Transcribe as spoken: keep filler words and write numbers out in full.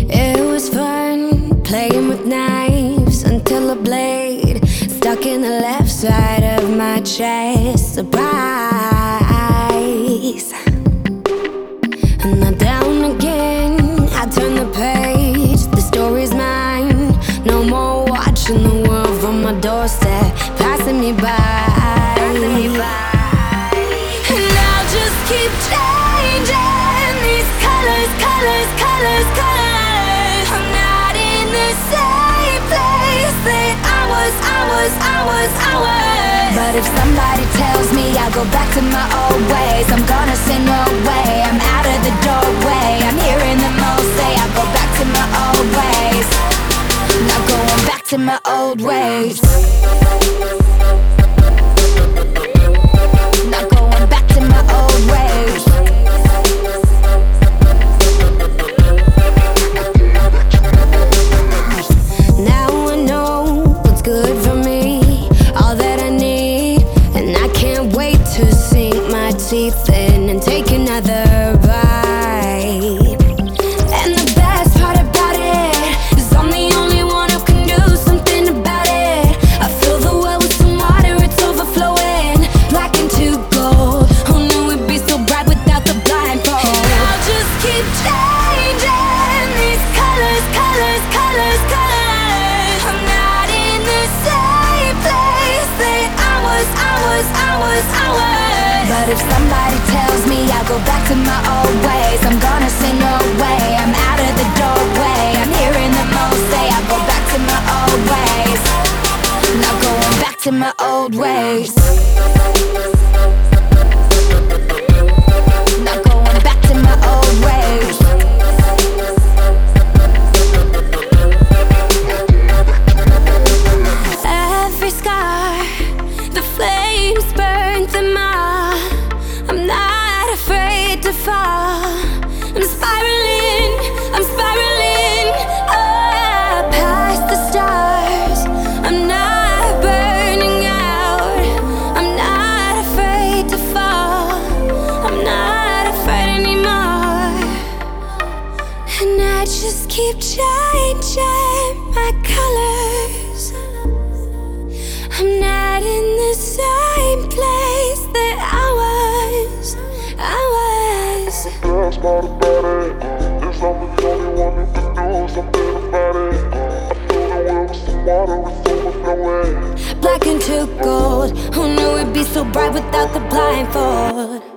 It was fun playing with knives until a blade stuck in the left side of my chest. Surprise. And now down again, I turn the page. The story's mine. No more watching the world from my doorstep, passing me by. Passing me by. And I'll just keep changing these colors, colors, colors, colors. I'm not in the same place that I was, I was, I was, I was. But if somebody tells me I'll go back to my old ways, I'm gonna say no way. I'm out of the doorway. I'm hearing them all say I'll go back to my old ways. Not going back to my old ways. Not going back to my old ways. Now I know what's good for me, all that I need, and I can't wait to sink my teeth in and take another bite. And the best part about it is I'm the only one who can do something about it. I fill the well with some water, it's overflowing, black into gold. Who knew it'd be so bright without the blindfold? And I'll just keep changing these colors, colors, colors, colors. I'm not in the same place that I was, I was, I was, I was. But if somebody tells me I'll go back to my old ways, I'm gonna say no way. I'm out of the doorway. I'm hearing them all say I'll go back to my old ways. Not going back to my old ways. Not going back to my old ways. Every scar, the flames burnt them all. I'm not afraid to fall. I'm spiraling, I'm spiraling up past the stars. I'm not burning out. I'm not afraid to fall. I'm not afraid anymore. And I just keep changing my colors. I'm not in the same place that I was, I was. Girl, smart about it. Yes, I'm the only one who can do something about it. I fill the well with some water, it's overflowing. Black into gold. Who knew it'd be so bright without the blindfold?